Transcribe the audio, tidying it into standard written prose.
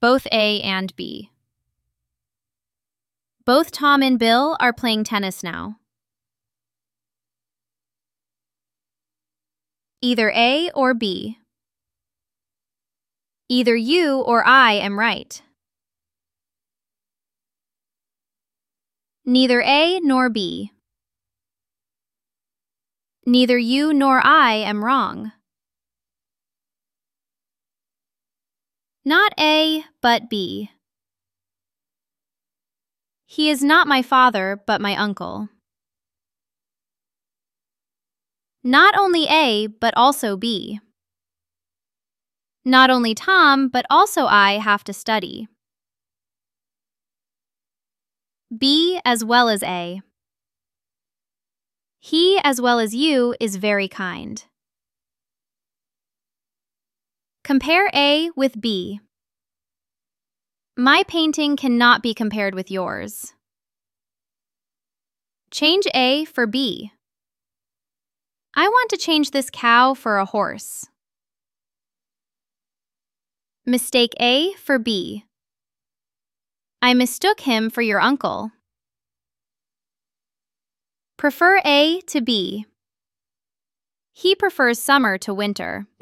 Both A and B. Both Tom and Bill are playing tennis now. Either A or B. Either you or I am right. Neither A nor B. Neither you nor I am wrong. Not A, but B. He is not my father, but my uncle. Not only A, but also B. Not only Tom, but also I have to study. B as well as A. He as well as you is very kind. Compare A with B. My painting cannot be compared with yours. Change A for B. I want to change this cow for a horse. Mistake A for B. I mistook him for your uncle. Prefer A to B. He prefers summer to winter.